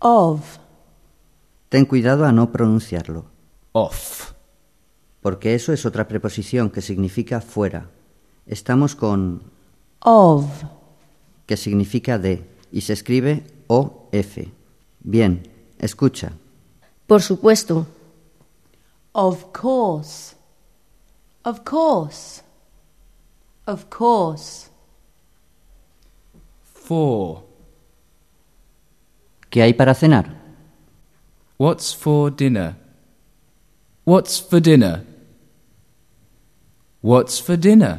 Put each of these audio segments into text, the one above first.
Of. Ten cuidado a no pronunciarlo, Off. porque eso es otra preposición que significa fuera. Estamos con Of. que significa de, y se escribe O-F. Bien, escucha. Por supuesto. Of course. Of course. Of course. For. ¿Qué hay para cenar? What's for dinner? What's for dinner? What's for dinner?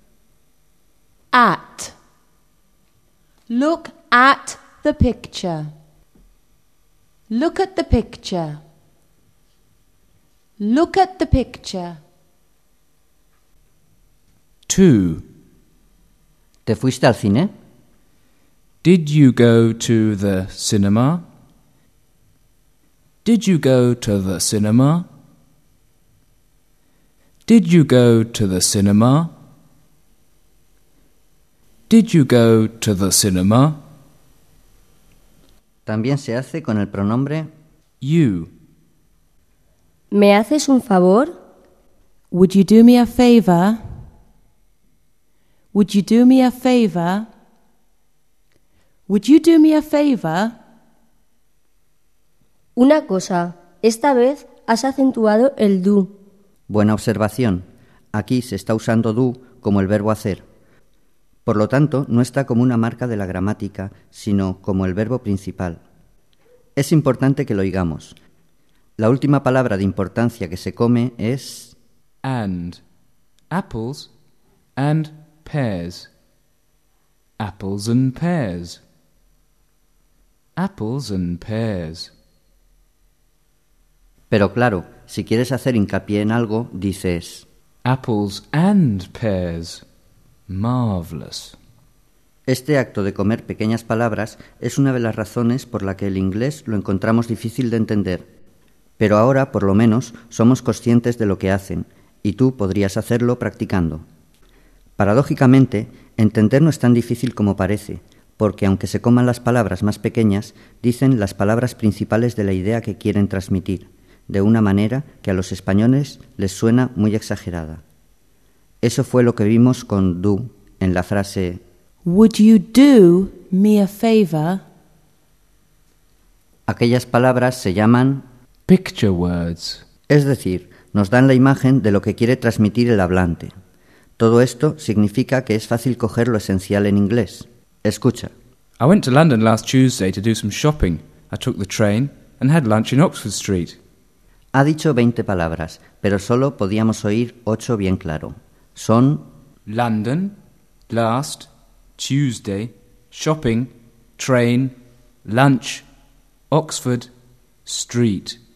At. Look at the picture. Look at the picture. Look at the picture. To. ¿Te fuiste al cine? Did you go to the cinema? Did you go to the cinema? Did you go to the cinema? Did you go to the cinema? También se hace con el pronombre You. ¿Me haces un favor? Would you do me a favor? Would you do me a favor? Would you do me a favor? Una cosa, esta vez has acentuado el do. Buena observación. Aquí se está usando do como el verbo hacer. Por lo tanto, no está como una marca de la gramática, sino como el verbo principal. Es importante que lo oigamos. La última palabra de importancia que se come es And. Apples and pears. Apples and pears. Apples and pears. pero claro, si quieres hacer hincapié en algo, dices Apples and pears. Marvelous. Este acto de comer pequeñas palabras es una de las razones por la que el inglés lo encontramos difícil de entender. Pero ahora, por lo menos, somos conscientes de lo que hacen, y tú podrías hacerlo practicando. Paradójicamente, entender no es tan difícil como parece, porque aunque se coman las palabras más pequeñas, dicen las palabras principales de la idea que quieren transmitir, de una manera que a los españoles les suena muy exagerada. Eso fue lo que vimos con do en la frase Would you do me a favor? Aquellas palabras se llaman Picture words. es decir, nos dan la imagen de lo que quiere transmitir el hablante. Todo esto significa que es fácil coger lo esencial en inglés. Escucha. I went to London last Tuesday to do some shopping. I took the train and had lunch in Oxford Street. Ha dicho 20 palabras, pero solo podíamos oír 8 bien claro. Son London, last, Tuesday, shopping, train, lunch, Oxford, street.